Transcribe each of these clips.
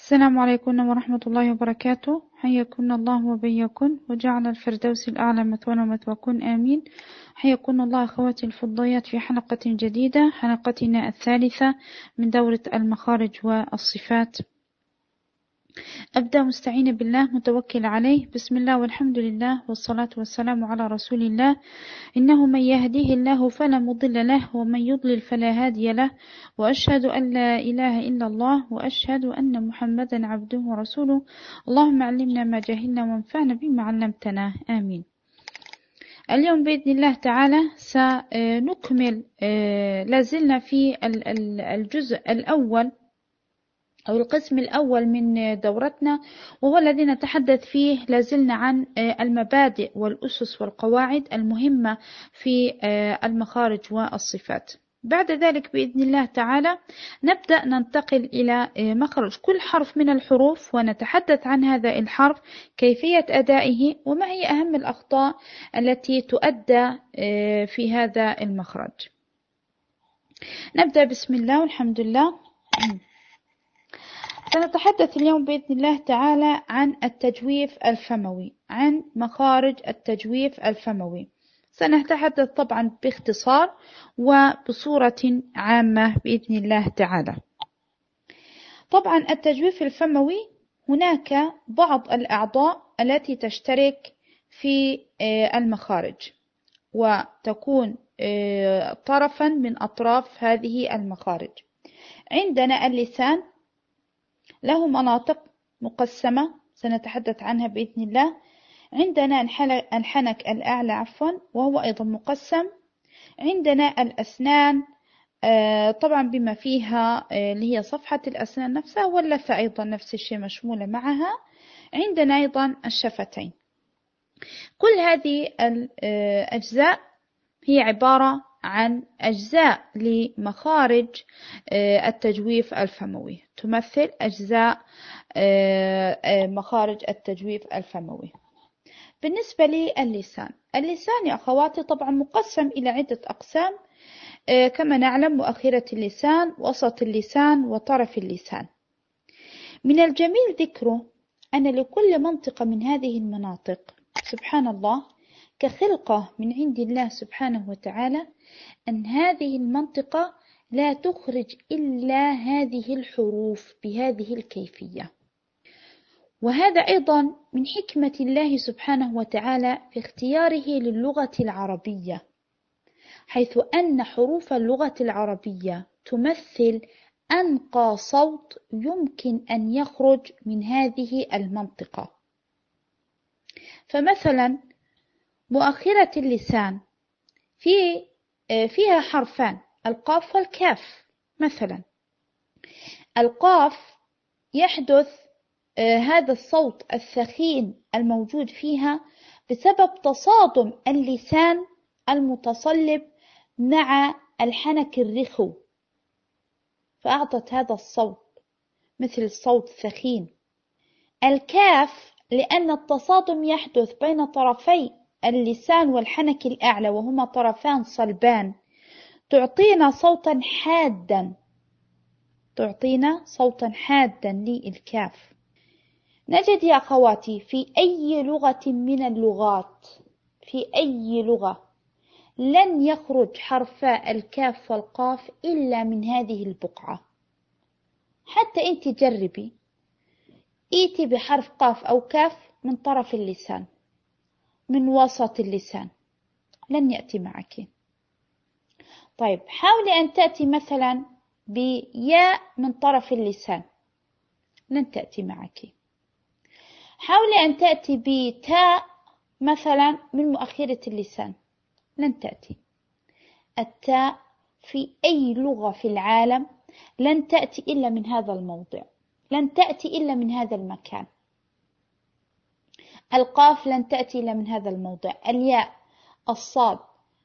السلام عليكم ورحمة الله وبركاته. حياكم الله وبياكم وجعل الفردوس الأعلى مثوانا ومثواكم آمين. حياكم الله أخواتي الفضيات في حلقة جديدة، حلقتنا الثالثة من دورة المخارج والصفات. أبدأ مستعينة بالله متوكل عليه. بسم الله والحمد لله والصلاة والسلام على رسول الله. إنه من يهديه الله فلا مضل له ومن يضلل فلا هادي له، وأشهد أن لا إله إلا الله وأشهد أن محمدا عبده ورسوله. اللهم علمنا ما جهلنا وانفعنا بما علمتنا آمين. اليوم بإذن الله تعالى سنكمل لازلنا في الجزء الأول أو القسم الأول من دورتنا، وهو الذي نتحدث فيه لازلنا عن المبادئ والأسس والقواعد المهمة في المخارج والصفات. بعد ذلك بإذن الله تعالى نبدأ ننتقل إلى مخرج كل حرف من الحروف، ونتحدث عن هذا الحرف، كيفية أدائه، وما هي أهم الأخطاء التي تؤدى في هذا المخرج. نبدأ بسم الله والحمد لله. سنتحدث اليوم بإذن الله تعالى عن التجويف الفموي، عن مخارج التجويف الفموي. سنتحدث طبعا باختصار وبصورة عامة بإذن الله تعالى. طبعا التجويف الفموي هناك بعض الأعضاء التي تشترك في المخارج وتكون طرفا من أطراف هذه المخارج. عندنا اللسان له مناطق مقسمة سنتحدث عنها بإذن الله. عندنا الحنك الأعلى وهو أيضا مقسم. عندنا الأسنان طبعا بما فيها اللي هي صفحة الأسنان نفسها، واللثة أيضا نفس الشيء مشمولة معها. عندنا أيضا الشفتين. كل هذه الأجزاء هي عبارة عن أجزاء لمخارج التجويف الفموي، تمثل أجزاء مخارج التجويف الفموي. بالنسبة للسان، اللسان يا أخواتي طبعا مقسم إلى عدة أقسام كما نعلم: مؤخرة اللسان، وسط اللسان، وطرف اللسان. من الجميل ذكره أن لكل منطقة من هذه المناطق سبحان الله كخلقة من عند الله سبحانه وتعالى، أن هذه المنطقة لا تخرج إلا هذه الحروف بهذه الكيفية. وهذا أيضا من حكمة الله سبحانه وتعالى في اختياره للغة العربية، حيث أن حروف اللغة العربية تمثل أنقى صوت يمكن أن يخرج من هذه المنطقة. فمثلا مؤخرة اللسان فيها حرفان، القاف والكاف. مثلا القاف يحدث هذا الصوت الثخين الموجود فيها بسبب تصادم اللسان المتصلب مع الحنك الرخو، فأعطت هذا الصوت مثل الصوت الثخين. الكاف لأن التصادم يحدث بين طرفي اللسان والحنك الأعلى، وهما طرفان صلبان، تعطينا صوتا حادا للكاف. نجد يا أخواتي في أي لغة من اللغات، في أي لغة، لن يخرج حرفا الكاف والقاف إلا من هذه البقعة. حتى أنت جربي، إيتي بحرف قاف أو كاف من طرف اللسان، من وسط اللسان، لن يأتي معك. طيب حاولي أن تأتي مثلا بياء من طرف اللسان، لن تأتي معك. حاولي أن تأتي بتاء مثلا من مؤخرة اللسان، لن تأتي. التاء في أي لغة في العالم لن تأتي إلا من هذا الموضع، لن تأتي إلا من هذا المكان. القاف لن تأتي إلا من هذا الموضع. الياء، الصاد،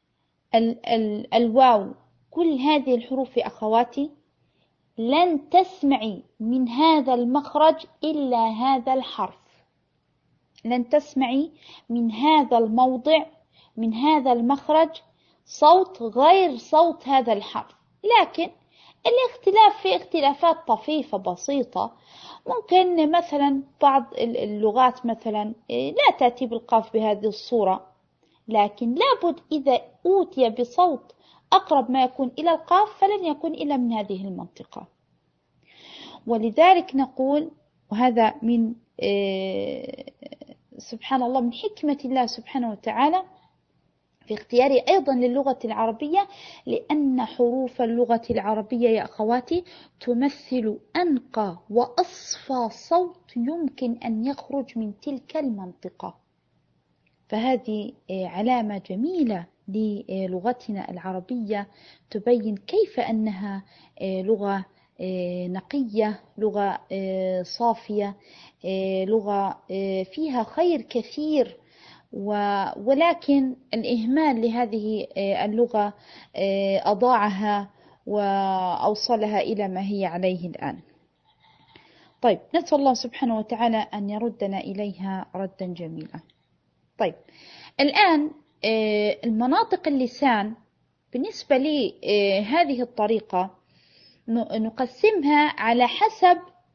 الواو، كل هذه الحروف يا أخواتي لن تسمعي من هذا المخرج إلا هذا الحرف، لن تسمعي من هذا الموضع، من هذا المخرج، صوت غير صوت هذا الحرف. لكن الاختلاف في اختلافات طفيفة بسيطة. ممكن مثلا بعض اللغات مثلا لا تأتي بالقاف بهذه الصورة، لكن لابد إذا أوتي بصوت أقرب ما يكون إلى القاف فلن يكون إلا من هذه المنطقة. ولذلك نقول، وهذا من سبحان الله من حكمة الله سبحانه وتعالى في اختياره أيضا للغة العربية، لأن حروف اللغة العربية يا أخواتي تمثل أنقى وأصفى صوت يمكن أن يخرج من تلك المنطقة. فهذه علامة جميلة للغتنا العربية تبين كيف أنها لغة نقية، لغة صافية، لغة فيها خير كثير، ولكن الإهمال لهذه اللغة أضاعها وأوصلها إلى ما هي عليه الآن. طيب، نسأل الله سبحانه وتعالى أن يردنا إليها ردا جميلا. طيب، الآن المناطق اللسان بالنسبة لي هذه الطريقة نقسمها على حسب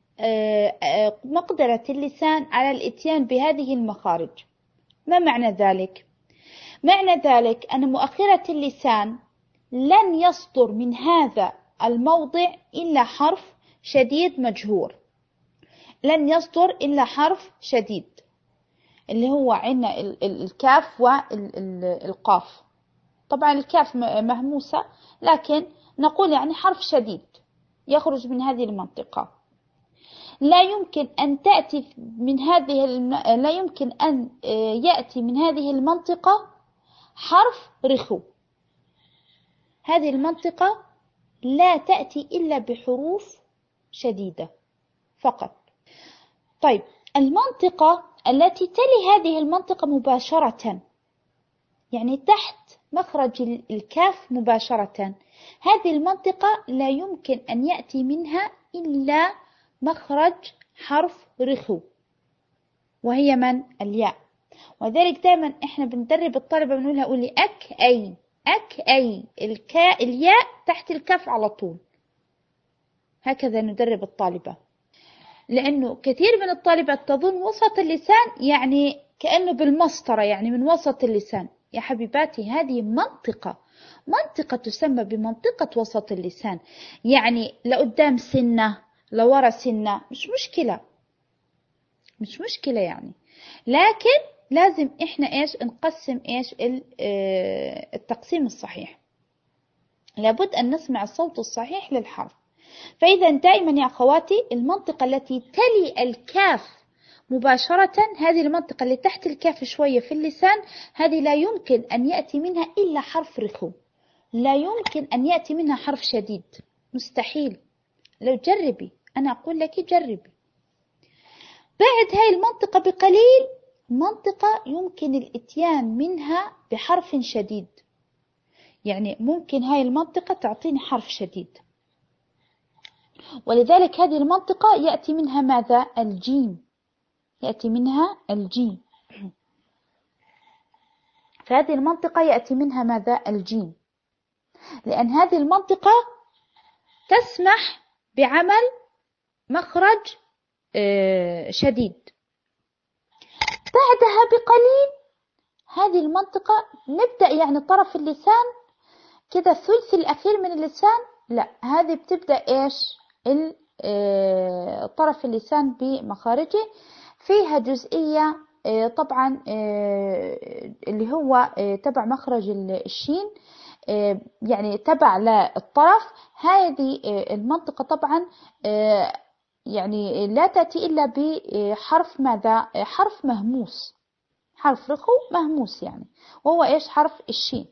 مقدرة اللسان على الإتيان بهذه المخارج. ما معنى ذلك؟ معنى ذلك أن مؤخرة اللسان لن يصدر من هذا الموضع إلا حرف شديد مجهور، لن يصدر إلا حرف شديد اللي هو عندنا الكاف والقاف. طبعا الكاف مهموسة، لكن نقول يعني حرف شديد يخرج من هذه المنطقة. لا يمكن أن تأتي من لا يمكن أن يأتي من هذه المنطقة حرف رخو. هذه المنطقة لا تأتي إلا بحروف شديدة فقط. طيب، المنطقة التي تلي هذه المنطقة مباشرة، يعني تحت مخرج الكاف مباشرة، هذه المنطقة لا يمكن أن يأتي منها إلا مخرج حرف رخو، وهي من؟ الياء. وذلك دائما احنا بندرب الطلبة بنقولها قولي أك أي، أك أي، الياء تحت الكاف على طول. هكذا ندرب الطالبة، لأنه كثير من الطالبات تظن وسط اللسان يعني كأنه بالمسطرة، يعني من وسط اللسان. يا حبيباتي، هذه منطقة تسمى بمنطقة وسط اللسان، يعني لقدام سنة لورا سنة مش مشكلة يعني. لكن لازم احنا نقسم التقسيم الصحيح. لابد أن نسمع الصوت الصحيح للحرف. فإذا دائما يا أخواتي المنطقة التي تلي الكاف مباشرة، هذه المنطقة اللي تحت الكاف شوية في اللسان، هذه لا يمكن أن يأتي منها إلا حرف رخو، لا يمكن أن يأتي منها حرف شديد، مستحيل. لو جربي، أنا أقول لك جربي. بعد هاي المنطقة بقليل منطقة يمكن الإتيان منها بحرف شديد، يعني ممكن هاي المنطقة تعطيني حرف شديد، ولذلك هذه المنطقة يأتي منها ماذا؟ الجيم، يأتي منها الجيم. فهذه المنطقة يأتي منها ماذا؟ الجيم، لأن هذه المنطقة تسمح بعمل مخرج شديد. بعدها بقليل هذه المنطقة نبدأ يعني طرف اللسان كده الثلث الأخير من اللسان، لا، هذه بتبدأ طرف اللسان بمخارجه فيها جزئية طبعا اللي هو تبع مخرج الشين، يعني تبع للطرف. هذه المنطقة طبعا يعني لا تأتي إلا بحرف ماذا؟ حرف مهموس، حرف رخو مهموس يعني، وهو حرف الشين.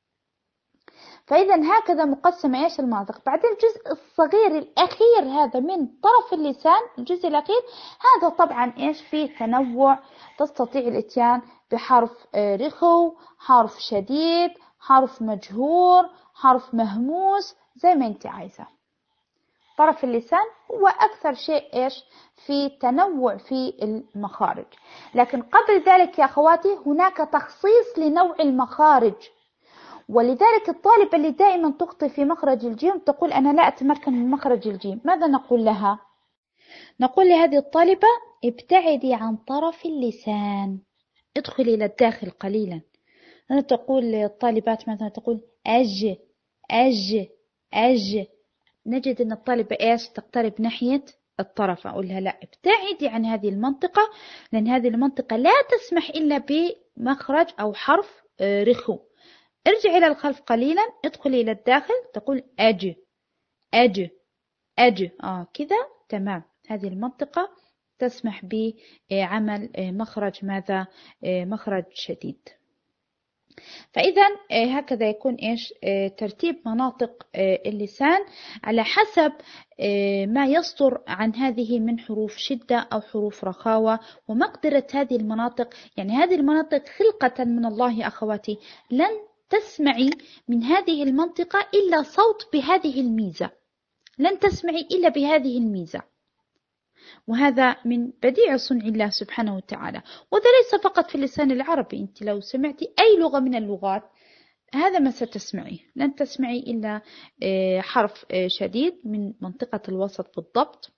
فإذا هكذا مقسمة المناطق. بعدين الجزء الصغير الأخير هذا من طرف اللسان، الجزء الأخير هذا طبعا فيه تنوع، تستطيع الإتيان بحرف رخو، حرف شديد، حرف مجهور، حرف مهموس، زي ما انت عايزة. طرف اللسان هو أكثر شيء في تنوع في المخارج. لكن قبل ذلك يا أخواتي هناك تخصيص لنوع المخارج، ولذلك الطالبة اللي دائما تخطئ في مخرج الجيم تقول أنا لا أتمكن من مخرج الجيم، ماذا نقول لها؟ نقول لهذه الطالبة ابتعدي عن طرف اللسان، ادخلي إلى الداخل قليلا. أنا تقول للطالبات مثلا تقول أج أج أج، نجد أن الطالبة إيش تقترب ناحية الطرف، أقول لها لا ابتعدي عن هذه المنطقة، لأن هذه المنطقة لا تسمح إلا بمخرج أو حرف رخو. ارجعي إلى الخلف قليلا، ادخلي إلى الداخل، تقول أج أج أج، كذا تمام. هذه المنطقة تسمح بعمل مخرج ماذا؟ مخرج شديد. فإذا هكذا يكون إيش ترتيب مناطق اللسان على حسب ما يصدر عن هذه من حروف شدة أو حروف رخاوة ومقدرة هذه المناطق. يعني هذه المناطق خلقة من الله أخواتي، لن تسمعي من هذه المنطقة إلا صوت بهذه الميزة، لن تسمعي إلا بهذه الميزة، وهذا من بديع صنع الله سبحانه وتعالى. وذا ليس فقط في اللسان العربي، أنت لو سمعتي أي لغة من اللغات هذا ما ستسمعيه، لن تسمعي إلا حرف شديد من منطقة الوسط بالضبط،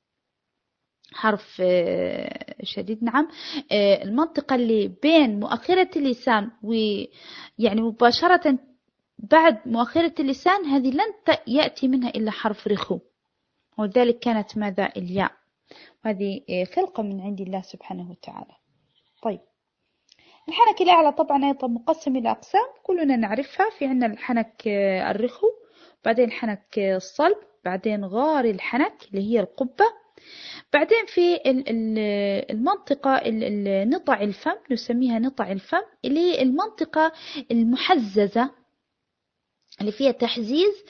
حرف شديد. نعم، المنطقة اللي بين مؤخرة اللسان ويعني مباشرة بعد مؤخرة اللسان هذه لن يأتي منها إلا حرف رخو، ولذلك كانت ماذا؟ الياء. هذه خلقة من عند الله سبحانه وتعالى. طيب، الحنك الأعلى طبعا أيضا مقسم إلى أقسام كلنا نعرفها. في عندنا الحنك الرخو، بعدين الحنك الصلب، بعدين غار الحنك اللي هي القبة، بعدين في المنطقة نطع الفم نسميها نطع الفم، اللي هي المنطقة المحززة اللي فيها تحزيز،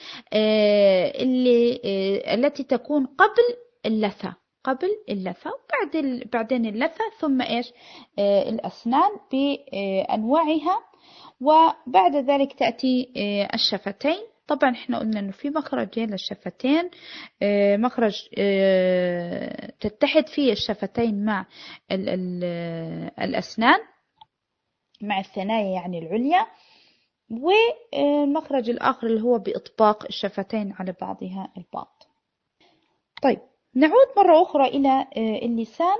التي تكون قبل اللثة، قبل اللثة، بعدين اللثة، ثم إيش الأسنان بأنواعها، وبعد ذلك تأتي الشفتين. طبعا احنا قلنا انه في مخرجين للشفتين، مخرج تتحد فيه الشفتين مع الأسنان، مع الثنايا يعني العليا، والمخرج الآخر اللي هو بإطباق الشفتين على بعضها البعض. طيب، نعود مرة أخرى إلى اللسان.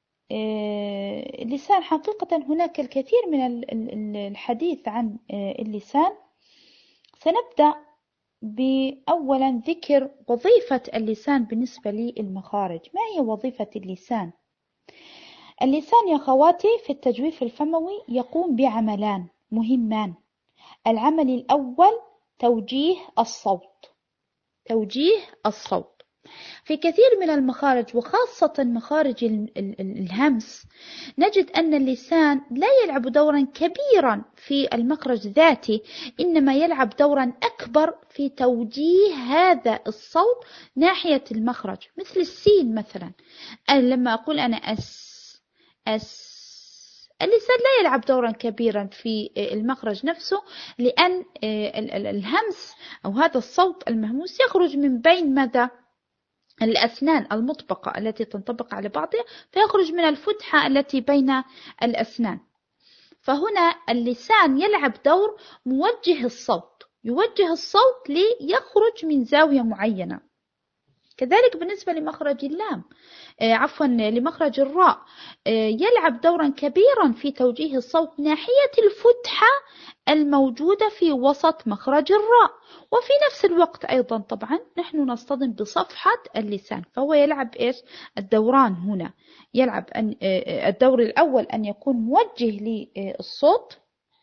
اللسان حقيقة هناك الكثير من الحديث عن اللسان. سنبدأ بأولا ذكر وظيفة اللسان بالنسبة للمخارج. ما هي وظيفة اللسان؟ اللسان يا خواتي في التجويف الفموي يقوم بعملان مهمان. العمل الأول توجيه الصوت، توجيه الصوت. في كثير من المخارج وخاصة مخارج الهمس نجد أن اللسان لا يلعب دورا كبيرا في المخرج ذاته، إنما يلعب دورا أكبر في توجيه هذا الصوت ناحية المخرج. مثل السين مثلا، لما أقول أنا أس، اللسان لا يلعب دورا كبيرا في المخرج نفسه، لأن الهمس أو هذا الصوت المهموس يخرج من بين ماذا؟ الأسنان المطبقة التي تنطبق على بعضها، فيخرج من الفتحة التي بين الأسنان. فهنا اللسان يلعب دور موجه الصوت، يوجه الصوت ليخرج من زاوية معينة. كذلك بالنسبة لمخرج اللام، لمخرج الراء، يلعب دورا كبيرا في توجيه الصوت ناحية الفتحة الموجودة في وسط مخرج الراء. وفي نفس الوقت أيضا طبعا نحن نصطدم بصفحة اللسان، فهو يلعب إيش؟ الدوران هنا، يلعب الدور الأول أن يكون موجه للصوت،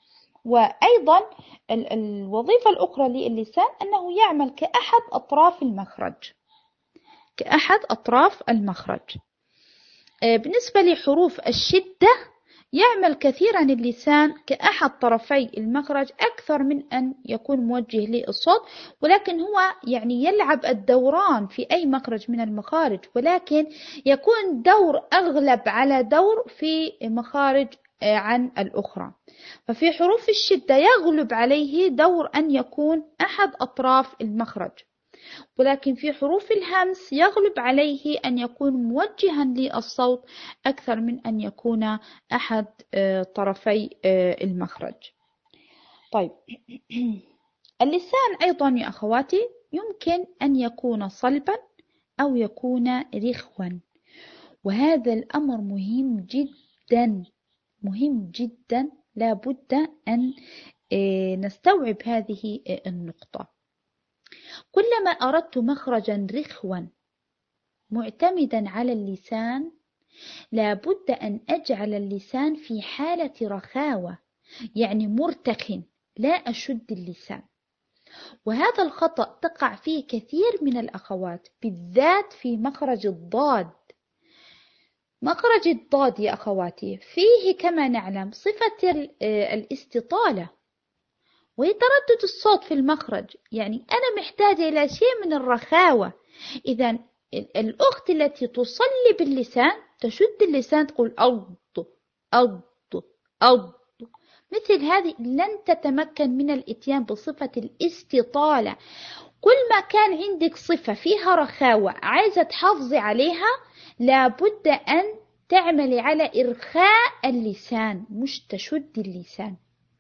وأيضا الوظيفة الأخرى للسان أنه يعمل كأحد أطراف المخرج، كأحد أطراف المخرج. بالنسبة لحروف الشدة يعمل كثيرا اللسان كأحد طرفي المخرج أكثر من أن يكون موجه للصوت، ولكن هو يعني يلعب الدوران في أي مخرج من المخارج، ولكن يكون دور أغلب على دور في مخارج عن الأخرى. ففي حروف الشدة يغلب عليه دور أن يكون أحد أطراف المخرج، ولكن في حروف الهمس يغلب عليه أن يكون موجها للصوت أكثر من أن يكون أحد طرفي المخرج. طيب، اللسان أيضا يا أخواتي يمكن أن يكون صلبا أو يكون رخوا، وهذا الأمر مهم جدا، مهم جدا، لا بد أن نستوعب هذه النقطة. كلما أردت مخرجا رخوا معتمدا على اللسان لا بد أن أجعل اللسان في حالة رخاوة، يعني مرتخٍ، لا أشد اللسان. وهذا الخطأ تقع فيه كثير من الأخوات، بالذات في مخرج الضاد. مخرج الضاد يا أخواتي فيه كما نعلم صفة الاستطالة وتردد الصوت في المخرج، يعني أنا محتاجة إلى شيء من الرخاوة. إذا الأخت التي تصلي باللسان تشد اللسان تقول أض أض أض، مثل هذه لن تتمكن من الإتيان بصفة الاستطالة. كل ما كان عندك صفة فيها رخاوة عايزة تحافظي عليها لابد أن تعملي على إرخاء اللسان مش تشد اللسان.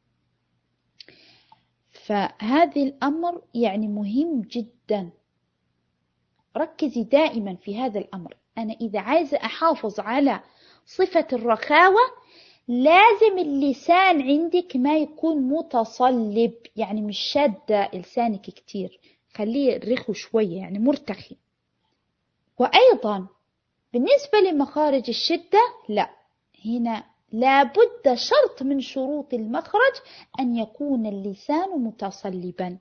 فهذا الأمر يعني مهم جدا، ركزي دائما في هذا الأمر. أنا إذا عايزة أحافظ على صفة الرخاوة لازم اللسان عندك ما يكون متصلب، يعني مش شادة لسانك كتير، خليه رخو شوية يعني مرتخي. وأيضا بالنسبة لمخارج الشدة لا، هنا لابد شرط من شروط المخرج أن يكون اللسان متصلبا.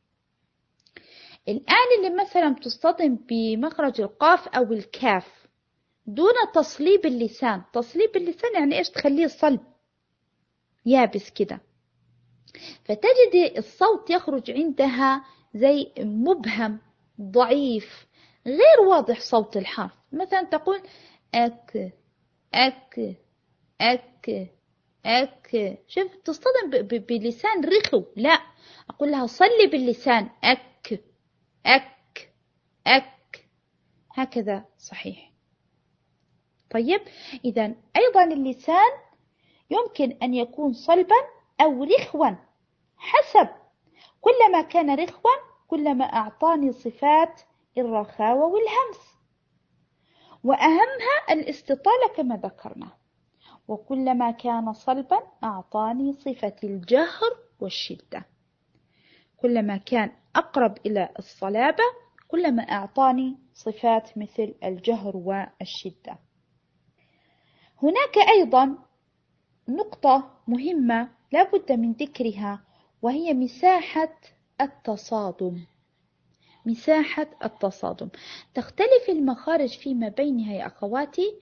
الآن اللي مثلا تصطدم بمخرج القاف أو الكاف دون تصليب اللسان، تصليب اللسان يعني إيش؟ تخليه صلب يابس كده، فتجد الصوت يخرج عندها زي مبهم ضعيف غير واضح صوت الحرف. مثلا تقول أك أك أك أك، شوف تصطدم بلسان رخو، لا أقول لها صلي باللسان أك أك أك، هكذا صحيح. طيب إذا أيضا اللسان يمكن أن يكون صلبا أو رخوا حسب، كلما كان رخوا كلما أعطاني صفات الرخاوة والهمس، وأهمها الاستطالة كما ذكرنا، وكلما كان صلبا أعطاني صفة الجهر والشدة، كلما كان أقرب إلى الصلابة كلما أعطاني صفات مثل الجهر والشدة. هناك أيضا نقطة مهمة لا بد من ذكرها، وهي مساحة التصادم. مساحة التصادم تختلف المخارج فيما بينها يا أخواتي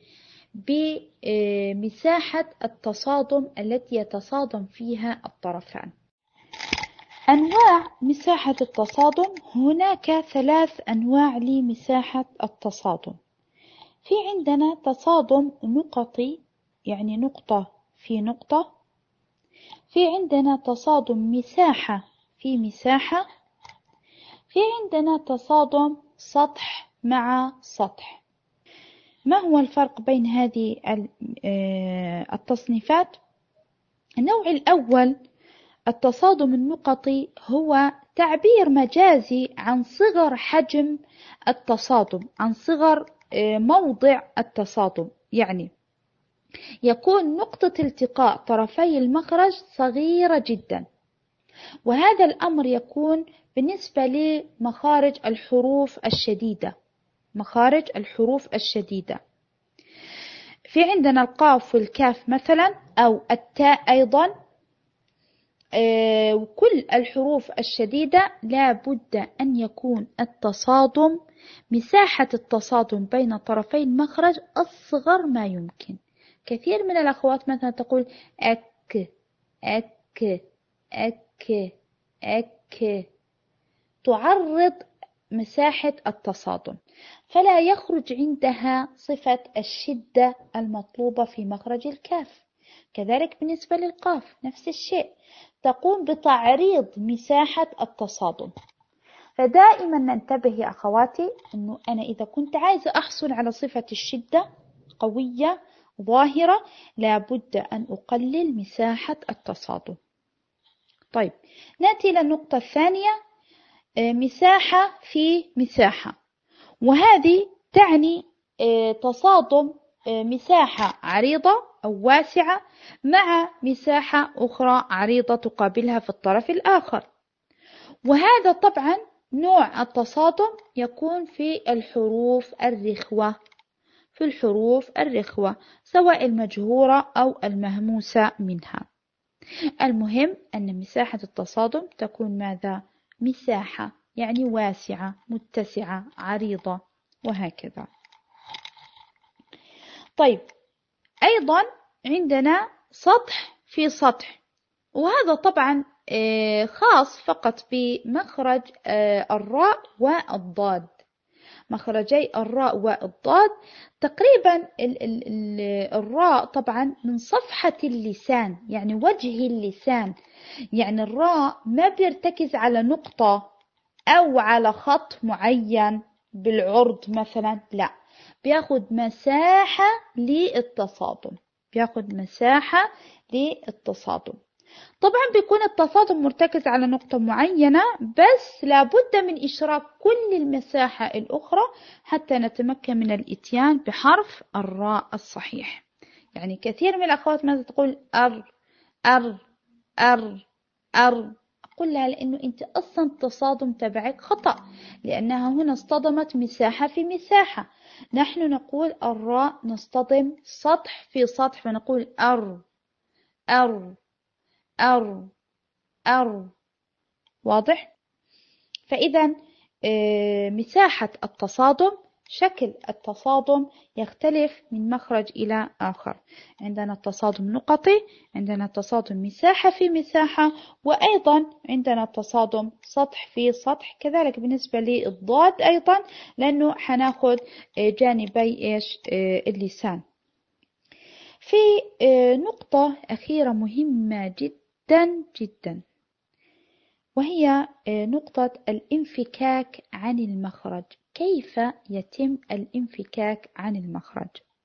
بمساحة التصادم التي يتصادم فيها الطرفان. أنواع مساحة التصادم، هناك 3 أنواع لمساحة التصادم. في عندنا تصادم نقطي، يعني نقطة في نقطة. في عندنا تصادم مساحة في مساحة. في عندنا تصادم سطح مع سطح. ما هو الفرق بين هذه التصنيفات؟ النوع الأول التصادم النقطي هو تعبير مجازي عن صغر حجم التصادم، عن صغر موضع التصادم، يعني يكون نقطة التقاء طرفي المخرج صغيرة جدا، وهذا الأمر يكون بالنسبة لمخارج الحروف الشديدة. مخارج الحروف الشديدة في عندنا القاف والكاف مثلا، أو التاء أيضا. وكل الحروف الشديدة لا بد أن يكون التصادم، مساحة التصادم بين طرفي المخرج أصغر ما يمكن. كثير من الأخوات مثلا تقول أك أك أك أك، تعرض مساحة التصادم، فلا يخرج عندها صفة الشدة المطلوبة في مخرج الكاف. كذلك بالنسبة للقاف نفس الشيء، تقوم بتعريض مساحة التصادم. فدائما ننتبه يا أخواتي أنه أنا إذا كنت عايزة أحصل على صفة الشدة قوية ظاهرة لابد أن أقلل مساحة التصادم. طيب نأتي إلى النقطة الثانية، مساحة في مساحة، وهذه تعني تصادم مساحة عريضة أو واسعة مع مساحة أخرى عريضة تقابلها في الطرف الآخر. وهذا طبعا نوع التصادم يكون في الحروف الرخوة، في الحروف الرخوة سواء المجهورة أو المهموسة منها. المهم أن مساحة التصادم تكون ماذا؟ مساحة، يعني واسعة متسعة عريضة وهكذا. طيب أيضا عندنا سطح في سطح، وهذا طبعا خاص فقط بمخرج الراء والضاد، مخرجي الراء والضاد. تقريبا الراء طبعا من صفحة اللسان، يعني وجه اللسان، يعني الراء ما بيرتكز على نقطة أو على خط معين بالعرض مثلا، لا، بياخد مساحة للتصادم، بياخد مساحة للتصادم. طبعا بيكون التصادم مرتكز على نقطة معينة، بس لابد من إشراك كل المساحة الأخرى حتى نتمكن من الإتيان بحرف الراء الصحيح. يعني كثير من الأخوات ماذا تقول؟ أر أر أر أر. أقول لها لأنه أنت أصلا التصادم تبعك خطأ، لأنها هنا اصطدمت مساحة في مساحة. نحن نقول الراء نصطدم سطح في سطح، فنقول أر أر أر أر. واضح؟ فإذا مساحة التصادم، شكل التصادم يختلف من مخرج إلى آخر. عندنا التصادم نقطي، عندنا التصادم مساحة في مساحة، وأيضا عندنا التصادم سطح في سطح. كذلك بالنسبة للضاد أيضا، لأنه حناخد جانبي اللسان. في نقطة أخيرة مهمة جدا جدا، وهي نقطة الانفكاك عن المخرج. كيف يتم الانفكاك عن المخرج؟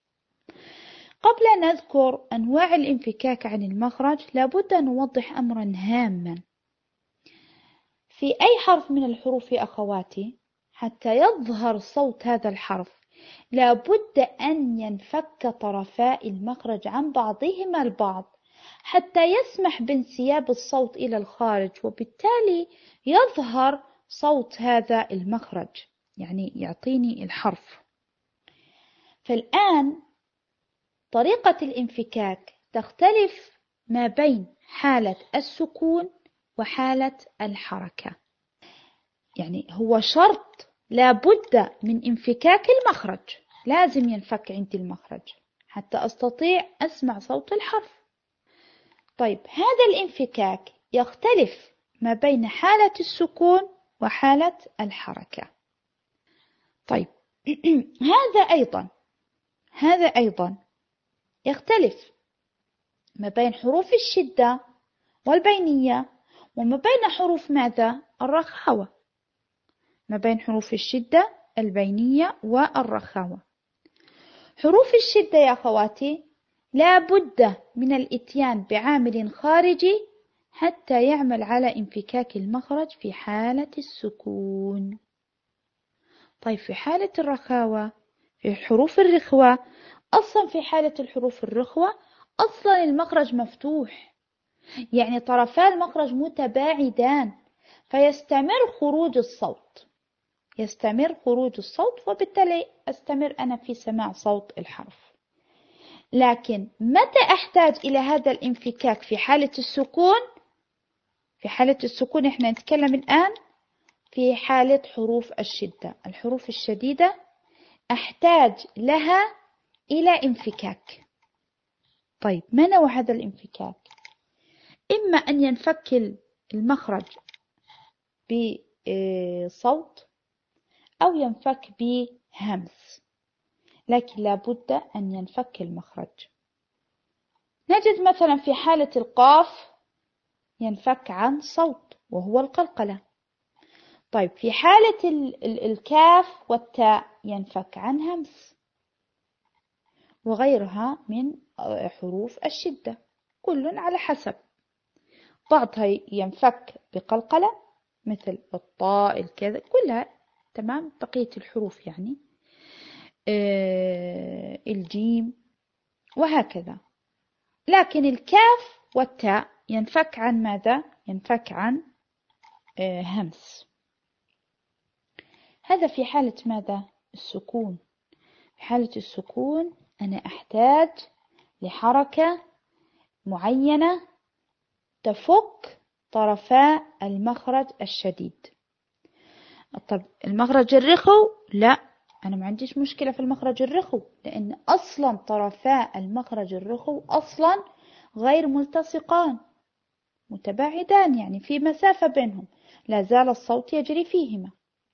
قبل أن نذكر أنواع الانفكاك عن المخرج لابد أن نوضح أمرا هاما. في أي حرف من الحروف يا أخواتي حتى يظهر صوت هذا الحرف لابد أن ينفك طرفا المخرج عن بعضهما البعض حتى يسمح بانسياب الصوت إلى الخارج، وبالتالي يظهر صوت هذا المخرج، يعني يعطيني الحرف. فالآن طريقة الانفكاك تختلف ما بين حالة السكون وحالة الحركة. يعني هو شرط لابد من انفكاك المخرج، لازم ينفك عندي المخرج حتى أستطيع أسمع صوت الحرف. طيب هذا الانفكاك يختلف ما بين حالة السكون وحالة الحركة. طيب هذا أيضا يختلف ما بين حروف الشدة والبينية وما بين حروف ماذا؟ الرخاوة، ما بين حروف الشدة البينية والرخاوة. حروف الشدة يا أخواتي لا بد من الإتيان بعامل خارجي حتى يعمل على انفكاك المخرج في حالة السكون. طيب في حالة الرخاوة، في حروف الرخوة، أصلا في حالة الحروف الرخوة أصلا المخرج مفتوح، يعني طرفا المخرج متباعدان، فيستمر خروج الصوت، وبالتالي أستمر أنا في سماع صوت الحرف. لكن متى أحتاج إلى هذا الانفكاك؟ في حالة السكون. في حالة السكون إحنا نتكلم الآن في حالة حروف الشدة. الحروف الشديدة أحتاج لها إلى انفكاك. طيب ما نوع هذا الانفكاك؟ إما أن ينفك المخرج بصوت أو ينفك بهمس، لكن لابد أن ينفك المخرج. نجد مثلا في حالة القاف ينفك عن صوت وهو القلقلة. طيب في حالة الكاف والتاء ينفك عن همس، وغيرها من حروف الشدة، كل على حسب. بعضها ينفك بقلقلة مثل الطاء الكذا كلها تمام، بقية الحروف يعني الجيم وهكذا. لكن الكاف والتاء ينفك عن ماذا؟ ينفك عن همس. هذا في حالة ماذا؟ السكون. في حالة السكون أنا أحتاج لحركة معينة تفك طرفا المخرج الشديد. طب المخرج الرخو لا، أنا ما عنديش مشكلة في المخرج الرخو، لأن أصلا طرفا المخرج الرخو أصلا غير ملتصقان، متباعدان، يعني في مسافة بينهم، لا زال الصوت يجري فيهما.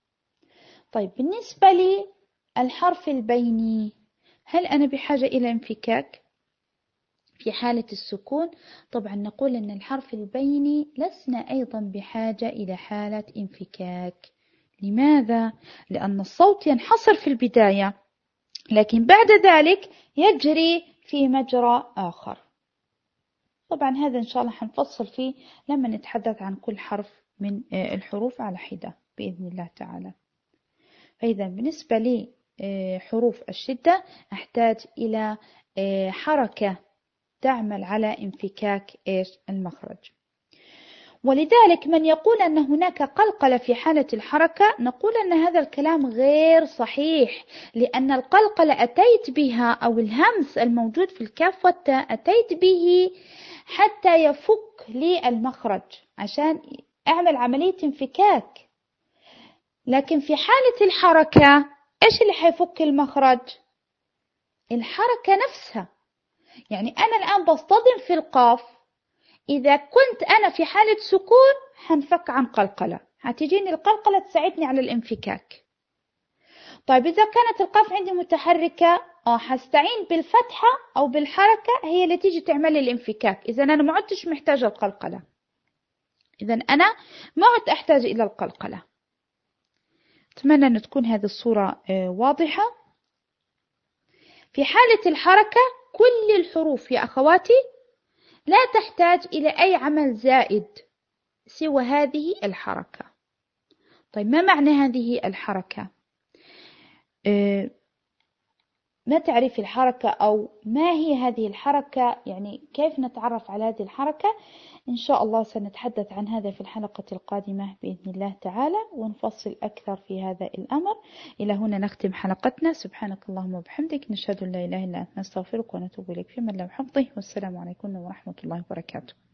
طيب بالنسبة لي الحرف البيني، هل أنا بحاجة إلى انفكاك؟ في حالة السكون طبعا نقول أن الحرف البيني لسنا أيضا بحاجة إلى حالة انفكاك. لماذا؟ لأن الصوت ينحصر في البداية، لكن بعد ذلك يجري في مجرى آخر. طبعا هذا إن شاء الله حنفصل فيه لما نتحدث عن كل حرف من الحروف على حدة بإذن الله تعالى. فإذا بالنسبة لي حروف الشدة أحتاج إلى حركة تعمل على انفكاك المخرج. ولذلك من يقول أن هناك قلقلة في حالة الحركة نقول أن هذا الكلام غير صحيح، لأن القلقلة أتيت بها أو الهمس الموجود في الكاف والتاء أتيت به حتى يفك لي المخرج عشان أعمل عملية انفكاك. لكن في حالة الحركة إيش اللي حيفك المخرج؟ الحركة نفسها. يعني أنا الآن بصطدم في القاف، إذا كنت أنا في حالة سكون حنفك عن قلقلة، هتجيني القلقلة تساعدني على الانفكاك. طيب إذا كانت القاف عندي متحركة حستعين بالفتحة أو بالحركة هي اللي تيجي تعمل لي الانفكاك. إذا أنا ما عدتش محتاجة القلقلة، إذا أنا ما عدت أحتاج إلى القلقلة. أتمنى أن تكون هذه الصورة واضحة. في حالة الحركة كل الحروف يا أخواتي لا تحتاج إلى أي عمل زائد سوى هذه الحركة. طيب ما معنى هذه الحركة؟ ما تعريف الحركة أو ما هي هذه الحركة؟ يعني كيف نتعرف على هذه الحركة؟ إن شاء الله سنتحدث عن هذا في الحلقة القادمة بإذن الله تعالى ونفصل أكثر في هذا الأمر. إلى هنا نختم حلقتنا. سبحانك اللهم وبحمدك، نشهد أن لا إله إلا أنت، نستغفرك ونتوب إليك في من لم حفظه. والسلام عليكم ورحمة الله وبركاته.